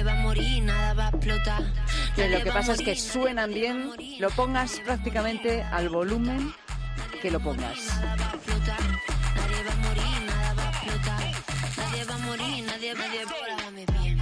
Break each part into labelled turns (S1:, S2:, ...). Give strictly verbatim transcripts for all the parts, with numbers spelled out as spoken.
S1: va a morir, nada va a explotar.
S2: Que lo que pasa es que suenan bien, lo pongas prácticamente al volumen que lo pongas.
S1: Nada va a explotar, nadie va a morir, nada va a explotar. Nadie va a morir, nadie va a devorarme bien.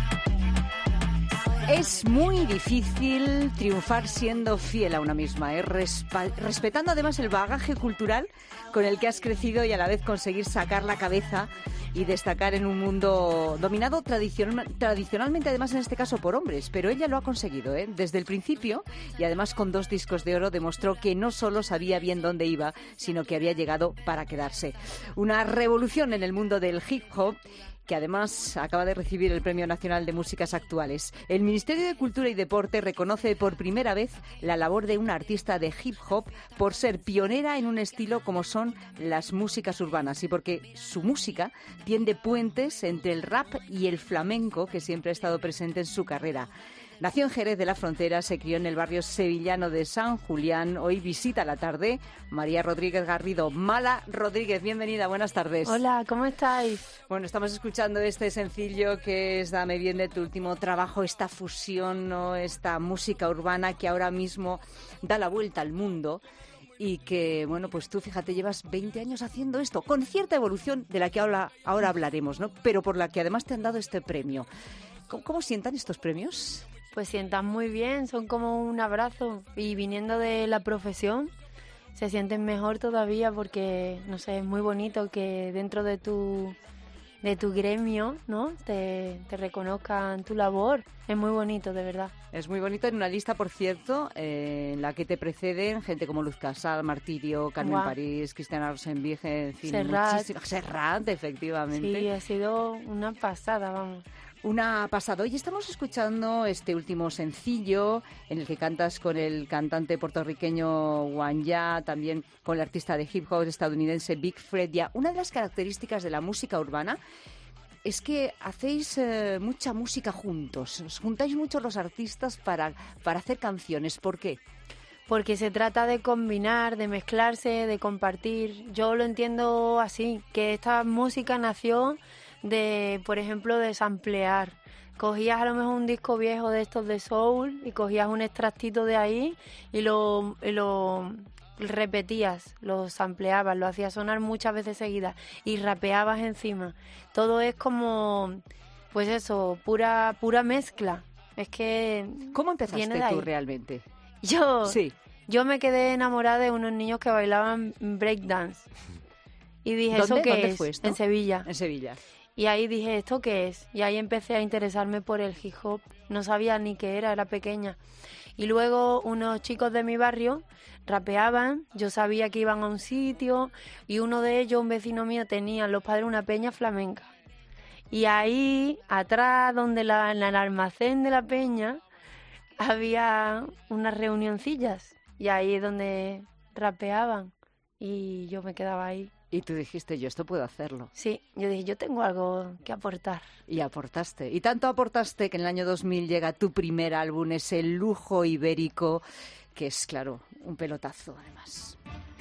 S2: Es muy difícil triunfar siendo fiel a una misma, ¿eh? Respa- respetando además el bagaje cultural con el que has crecido y a la vez conseguir sacar la cabeza y destacar en un mundo dominado tradicional, tradicionalmente, además en este caso por hombres. Pero ella lo ha conseguido, ¿eh? Desde el principio, y además con dos discos de oro demostró que no solo sabía bien dónde iba, sino que había llegado para quedarse. Una revolución en el mundo del hip hop, que además acaba de recibir el Premio Nacional de Músicas Actuales. El Ministerio de Cultura y Deporte reconoce por primera vez la labor de una artista de hip hop por ser pionera en un estilo como son las músicas urbanas y porque su música tiende puentes entre el rap y el flamenco que siempre ha estado presente en su carrera. Nació en Jerez de la Frontera, se crió en el barrio sevillano de San Julián. Hoy visita la tarde María Rodríguez Garrido. Mala Rodríguez, bienvenida, buenas tardes.
S3: Hola, ¿cómo estáis?
S2: Bueno, estamos escuchando este sencillo que es Dame Bien, de tu último trabajo, esta fusión, ¿no? Esta música urbana que ahora mismo da la vuelta al mundo. Y que, bueno, pues tú, fíjate, llevas veinte años haciendo esto, con cierta evolución de la que ahora, ahora hablaremos, ¿no? Pero por la que además te han dado este premio. ¿Cómo, cómo sientan estos premios?
S3: Pues sientan muy bien, son como un abrazo. Y viniendo de la profesión, se sienten mejor todavía porque, no sé, es muy bonito que dentro de tu, de tu gremio, ¿no? Te, te reconozcan tu labor. Es muy bonito, de verdad.
S2: Es muy bonito, en una lista, por cierto, eh, en la que te preceden gente como Luz Casal, Martirio, Carmen
S3: Guau.
S2: París, Cristina Rosenvinge, en fin,
S3: Serrat.
S2: muchísimas. Serrat, efectivamente.
S3: Sí, ha sido una pasada, vamos.
S2: Una pasada. Hoy estamos escuchando este último sencillo en el que cantas con el cantante puertorriqueño Wanya, también con el artista de hip hop estadounidense Big Fredia. Una de las características de la música urbana es que hacéis eh, mucha música juntos. Os juntáis mucho los artistas para, para hacer canciones. ¿Por qué?
S3: Porque se trata de combinar, de mezclarse, de compartir. Yo lo entiendo así, que esta música nació de, por ejemplo, de samplear. Cogías a lo mejor un disco viejo de estos de soul y cogías un extractito de ahí y lo, y lo repetías, lo sampleabas, lo hacías sonar muchas veces seguidas y rapeabas encima. Todo es como, pues eso, pura pura mezcla. Es que
S2: ¿Cómo empezaste
S3: viene de ahí.
S2: tú realmente?
S3: Yo,
S2: Sí.
S3: yo me quedé enamorada de unos niños que bailaban breakdance. Y dije,
S2: ¿Dónde?
S3: ¿eso qué
S2: ¿Dónde
S3: es?
S2: fue esto?
S3: En Sevilla.
S2: En Sevilla.
S3: Y ahí dije, ¿esto qué es? Y ahí empecé a interesarme por el hip hop. No sabía ni qué era, era pequeña. Y luego unos chicos de mi barrio rapeaban, yo sabía que iban a un sitio y uno de ellos, un vecino mío, tenía los padres una peña flamenca. Y ahí, atrás, donde la, en el almacén de la peña, había unas reunioncillas. Y ahí es donde rapeaban. Y yo me quedaba ahí.
S2: Y tú dijiste, yo esto puedo hacerlo.
S3: Sí, yo dije, yo tengo algo que aportar.
S2: Y aportaste. Y tanto aportaste que en el año dos mil llega tu primer álbum, ese Lujo Ibérico, que es, claro, un pelotazo, además.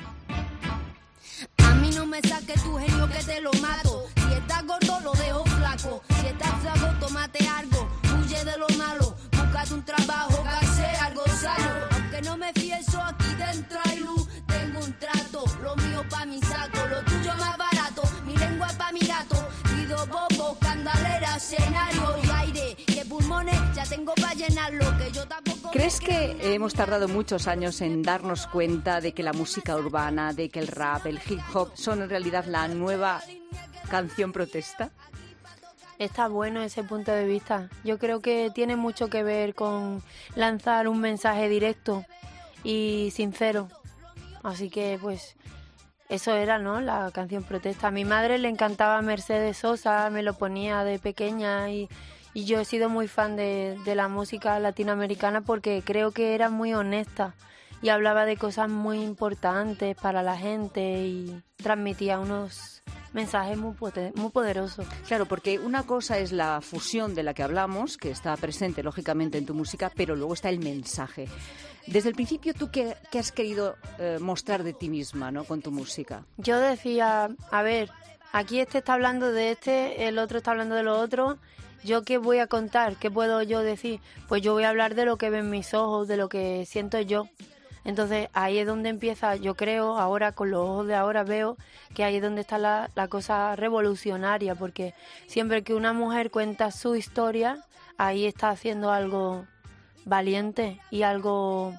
S1: A mí no me saques tu genio que te lo mato. Si estás gordo lo dejo flaco. Si estás flaco tómate algo. Huye de lo malo. Búscate un trabajo que hacer algo sano. Aunque no me fieso aquí dentro hay luz. Tengo un trato. Lo mío pa' mi saco. Lo tuyo más barato. Mi lengua pa' mi gato. Pido bobo, candalera, escenario y aire. Que pulmones ya tengo pa' llenarlo. Que yo tampoco...
S2: ¿Crees que hemos tardado muchos años en darnos cuenta de que la música urbana, de que el rap, el hip hop son en realidad la nueva canción protesta?
S3: Está bueno ese punto de vista. Yo creo que tiene mucho que ver con lanzar un mensaje directo y sincero. Así que, pues, eso era, ¿no?, la canción protesta. A mi madre le encantaba Mercedes Sosa, me lo ponía de pequeña y, y yo he sido muy fan de, de la música latinoamericana porque creo que era muy honesta y hablaba de cosas muy importantes para la gente y transmitía unos mensajes muy, poten- muy poderosos.
S2: Claro, porque una cosa es la fusión de la que hablamos, que está presente lógicamente en tu música, pero luego está el mensaje. Desde el principio, ¿tú qué, qué has querido eh, mostrar de ti misma, ¿no?, con tu música?
S3: Yo decía, a ver, aquí este está hablando de este, el otro está hablando de lo otro, ¿yo qué voy a contar? ¿Qué puedo yo decir? Pues yo voy a hablar de lo que ven mis ojos, de lo que siento yo. Entonces ahí es donde empieza, yo creo, ahora con los ojos de ahora veo que ahí es donde está la, la cosa revolucionaria, porque siempre que una mujer cuenta su historia, ahí está haciendo algo valiente y algo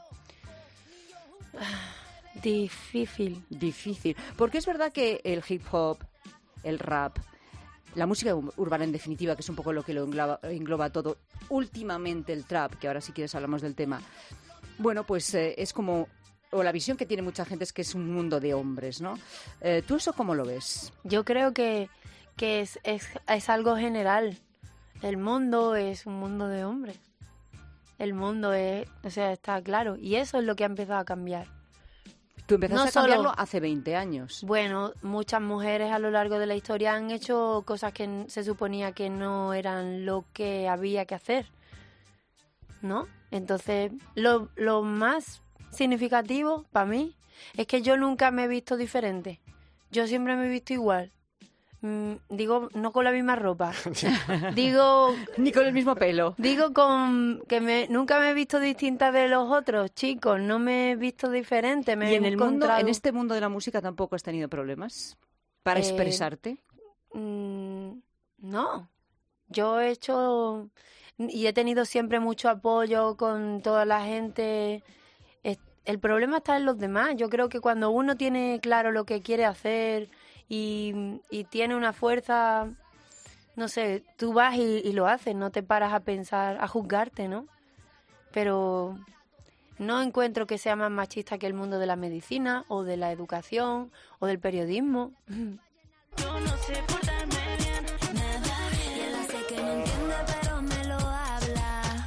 S3: difícil.
S2: Difícil. Porque es verdad que el hip hop, el rap, la música urbana en definitiva, que es un poco lo que lo engloba, engloba todo, últimamente el trap, que ahora si quieres hablamos del tema, bueno, pues eh, es como, o la visión que tiene mucha gente es que es un mundo de hombres, ¿no? Eh, ¿Tú eso cómo lo ves?
S3: Yo creo que, que es, es, es algo general. El mundo es un mundo de hombres. El mundo es, o sea, está claro. Y eso es lo que ha empezado a cambiar.
S2: Tú empezaste
S3: No
S2: a cambiarlo
S3: solo-
S2: hace veinte años.
S3: Bueno, muchas mujeres a lo largo de la historia han hecho cosas que n- se suponía que no eran lo que había que hacer, ¿no? Entonces, lo, lo más significativo para mí es que yo nunca me he visto diferente. Yo siempre me he visto igual. Mm, digo, no con la misma ropa. Digo,
S2: Ni con el mismo pelo.
S3: digo con que me, nunca me he visto distinta de los otros chicos. No me he visto diferente. Me
S2: Y
S3: he
S2: en el mundo,
S3: encontrado...
S2: en este mundo de la música tampoco has tenido problemas para
S3: Eh,
S2: expresarte.
S3: Mm, no, yo he hecho y he tenido siempre mucho apoyo con toda la gente. Es- El problema está en los demás. Yo creo que cuando uno tiene claro lo que quiere hacer y, y tiene una fuerza, no sé, tú vas y, y lo haces, no te paras a pensar, a juzgarte, ¿no? Pero no encuentro que sea más machista que el mundo de la medicina o de la educación o del periodismo.
S4: Yo no sé portarme bien, nada. Y él hace que no entiende, pero me lo habla.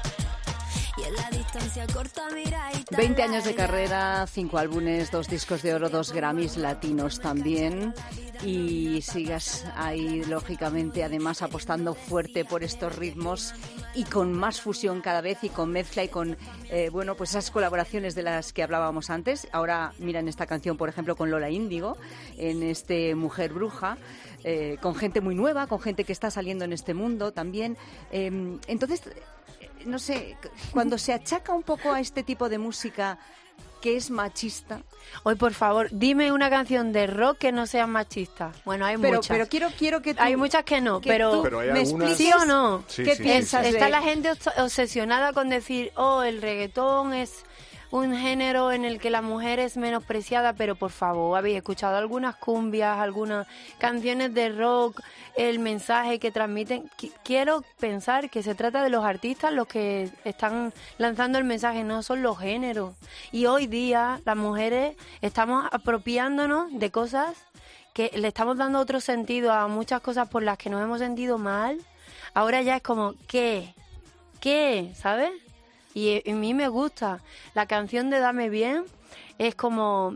S4: Y en la distancia corta mira y tal.
S2: veinte años de carrera, cinco álbumes, dos discos de oro, dos Grammys latinos también. Y sigas ahí, lógicamente, además apostando fuerte por estos ritmos y con más fusión cada vez y con mezcla y con, eh, bueno, pues esas colaboraciones de las que hablábamos antes. Ahora, mira en esta canción, por ejemplo, con Lola Índigo, en este Mujer Bruja, eh, con gente muy nueva, con gente que está saliendo en este mundo también. Eh, entonces, eh, no sé, cuando se achaca un poco a este tipo de música que es machista,
S3: Hoy, por favor, dime una canción de rock que no sea machista. Bueno, hay
S2: pero,
S3: muchas.
S2: pero quiero, quiero que tú,
S3: Hay muchas que no,
S2: que
S3: pero,
S2: tú
S5: Pero hay
S2: me
S5: algunas-
S2: expliques
S3: ¿sí o no?
S5: Sí,
S2: qué
S5: sí, sí,
S2: piensas
S5: sí.
S2: de...
S3: Está la gente obs- obsesionada con decir, oh, el reggaetón es un género en el que la mujer es menospreciada, pero por favor, habéis escuchado algunas cumbias, algunas canciones de rock, el mensaje que transmiten. Qui- Quiero pensar que se trata de los artistas los que están lanzando el mensaje, no son los géneros. Y hoy día las mujeres estamos apropiándonos de cosas que le estamos dando otro sentido a muchas cosas por las que nos hemos sentido mal. Ahora ya es como, ¿qué? ¿Qué? ¿Sabes? Y a mí me gusta. La canción de Dame Bien es como...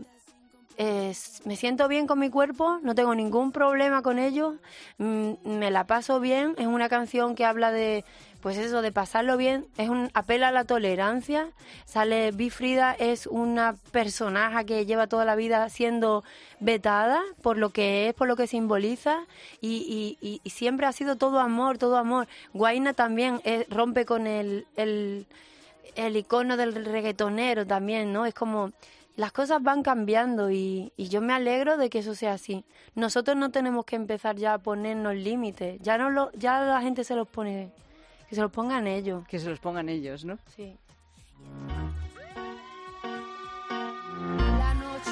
S3: es- me siento bien con mi cuerpo, no tengo ningún problema con ello, mm, me la paso bien. Es una canción que habla de, pues eso, de pasarlo bien. Es un apela a la tolerancia. Sale Bifrida, es una personaje que lleva toda la vida siendo vetada por lo que es, por lo que simboliza, y, y- y- y siempre ha sido todo amor, todo amor. Guaina también eh, rompe con el, el el icono del reggaetonero también, ¿no? Es como las cosas van cambiando y, y yo me alegro de que eso sea así. Nosotros no tenemos que empezar ya a ponernos límites. Ya no lo, ya la gente se los pone, que se los pongan ellos.
S2: Que se los pongan ellos, ¿no?
S3: Sí.
S1: La noche.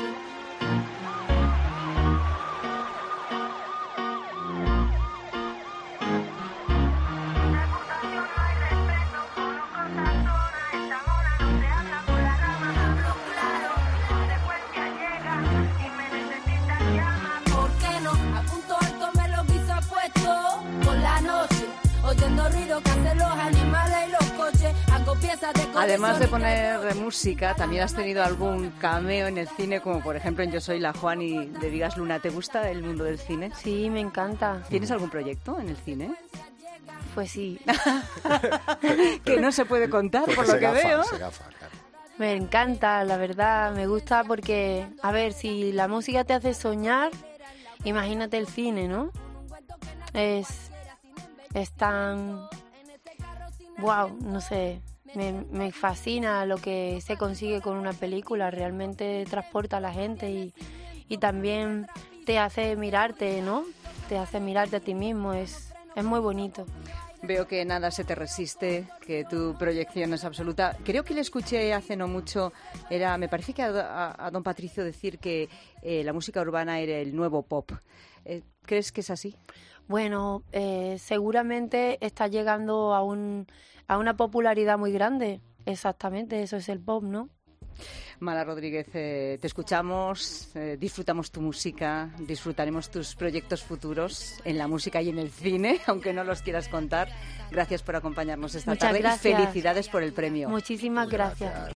S1: ¿Por qué no? A punto alto me lo quiso puesto por la noche, oyendo ruido que hacen los animales y los coches. Hago piezas de
S2: Además de
S1: colección y
S2: poner música, también has tenido algún cameo en el cine, como por ejemplo en Yo soy la Juan y de Digas Luna. ¿Te gusta el mundo del cine?
S3: Sí, me encanta.
S2: ¿Tienes algún proyecto en el cine?
S3: Pues sí,
S2: Que no se puede contar,
S5: Porque
S2: por lo
S5: se
S2: que
S5: gafa,
S2: veo.
S5: se gafa, claro.
S3: me encanta, la verdad. Me gusta porque, a ver, si la música te hace soñar, imagínate el cine, ¿no? Es, es tan... wow, no sé, me, me fascina lo que se consigue con una película, realmente transporta a la gente y, y también te hace mirarte, ¿no? Te hace mirarte a ti mismo, es, es muy bonito.
S2: Veo que nada se te resiste, que tu proyección es absoluta. Creo que le escuché hace no mucho, era, me parece que a, a, a don Patricio decir que eh, la música urbana era el nuevo pop. Eh, ¿Crees que es así?
S3: Bueno, eh, seguramente está llegando a, un, a una popularidad muy grande. Exactamente, eso es el pop, ¿no?
S2: Mala Rodríguez, eh, te escuchamos, eh, disfrutamos tu música, disfrutaremos tus proyectos futuros en la música y en el cine, aunque no los quieras contar. Gracias por acompañarnos esta
S3: Muchas
S2: tarde
S3: gracias.
S2: y felicidades por el premio.
S3: Muchísimas gracias.